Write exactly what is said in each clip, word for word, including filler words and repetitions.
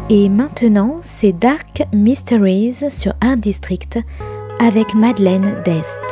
Et maintenant, c'est Dark Mysteries sur Art District avec Madeleine Dest.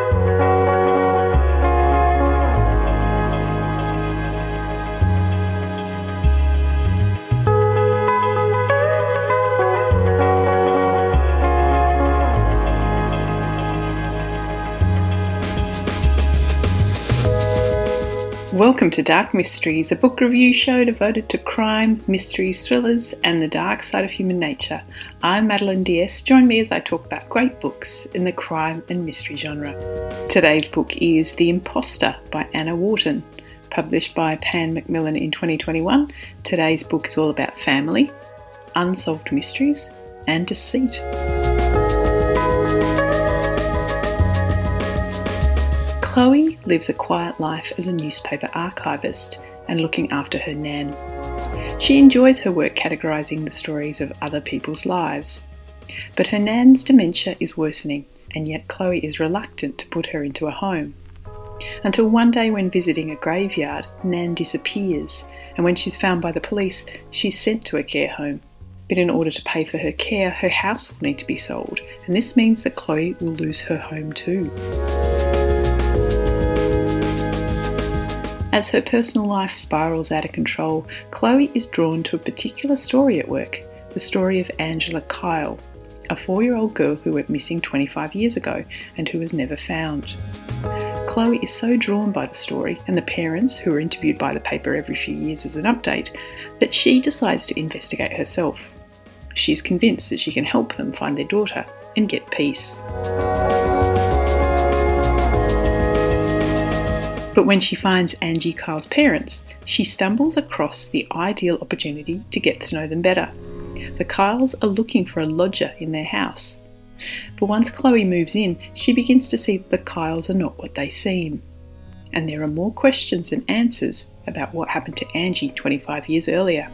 Welcome to Dark Mysteries, a book review show devoted to crime, mysteries, thrillers, and the dark side of human nature. I'm Madeleine Dest. Join me as I talk about great books in the crime and mystery genre. Today's book is The Imposter by Anna Wharton, published by Pan Macmillan in twenty twenty-one. Today's book is all about family, unsolved mysteries, and deceit. Chloe lives a quiet life as a newspaper archivist and looking after her nan. She enjoys her work categorising the stories of other people's lives. But her nan's dementia is worsening, and yet Chloe is reluctant to put her into a home. Until one day when visiting a graveyard, Nan disappears, and when she's found by the police, she's sent to a care home. But in order to pay for her care, her house will need to be sold, and this means that Chloe will lose her home too. As her personal life spirals out of control, Chloe is drawn to a particular story at work, the story of Angela Kyle, a four-year-old girl who went missing twenty-five years ago and who was never found. Chloe is so drawn by the story and the parents, who are interviewed by the paper every few years as an update, that she decides to investigate herself. She's convinced that she can help them find their daughter and get peace. But when she finds Angie Kyle's parents, she stumbles across the ideal opportunity to get to know them better. The Kyles are looking for a lodger in their house. But once Chloe moves in, she begins to see that the Kyles are not what they seem. And there are more questions than answers about what happened to Angie twenty-five years earlier.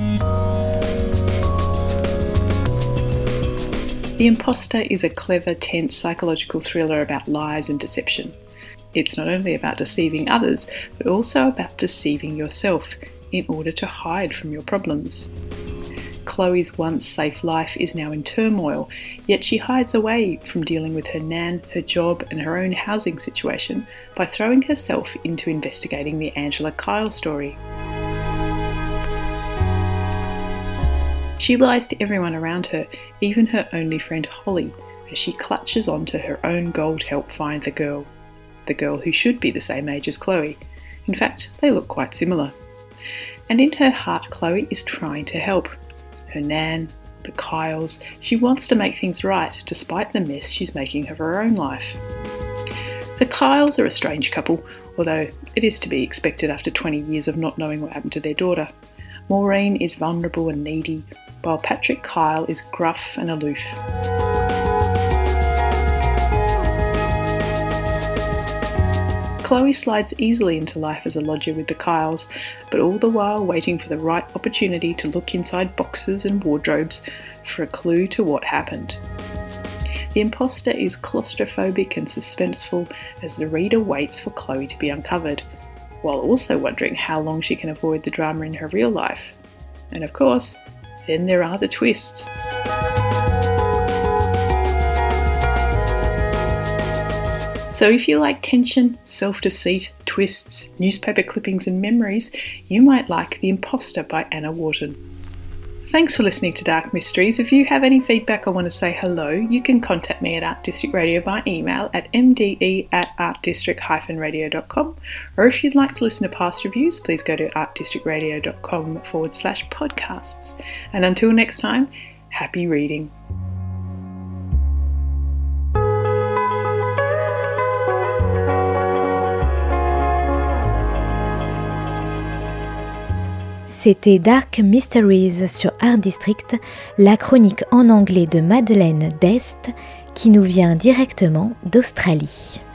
The Imposter is a clever, tense psychological thriller about lies and deception. It's not only about deceiving others, but also about deceiving yourself in order to hide from your problems. Chloe's once safe life is now in turmoil, yet she hides away from dealing with her nan, her job, and her own housing situation by throwing herself into investigating the Angela Kyle story. She lies to everyone around her, even her only friend Holly, as she clutches onto her own goal to help find the girl. The girl who should be the same age as Chloe. In fact, they look quite similar. And in her heart, Chloe is trying to help. Her nan, the Kyles, she wants to make things right despite the mess she's making of her own life. The Kyles are a strange couple, although it is to be expected after twenty years of not knowing what happened to their daughter. Maureen is vulnerable and needy, while Patrick Kyle is gruff and aloof. Chloe slides easily into life as a lodger with the Kyles, but all the while waiting for the right opportunity to look inside boxes and wardrobes for a clue to what happened. The Imposter is claustrophobic and suspenseful as the reader waits for Chloe to be uncovered, while also wondering how long she can avoid the drama in her real life. And of course, then there are the twists. So if you like tension, self-deceit, twists, newspaper clippings and memories, you might like The Imposter by Anna Wharton. Thanks for listening to Dark Mysteries. If you have any feedback or want to say hello, you can contact me at Art District Radio by email at m d e at art district dash radio dot com. Or if you'd like to listen to past reviews, please go to artdistrictradio.com forward slash podcasts. And until next time, happy reading. C'était Dark Mysteries sur Art District, la chronique en anglais de Madeleine Dest qui nous vient directement d'Australie.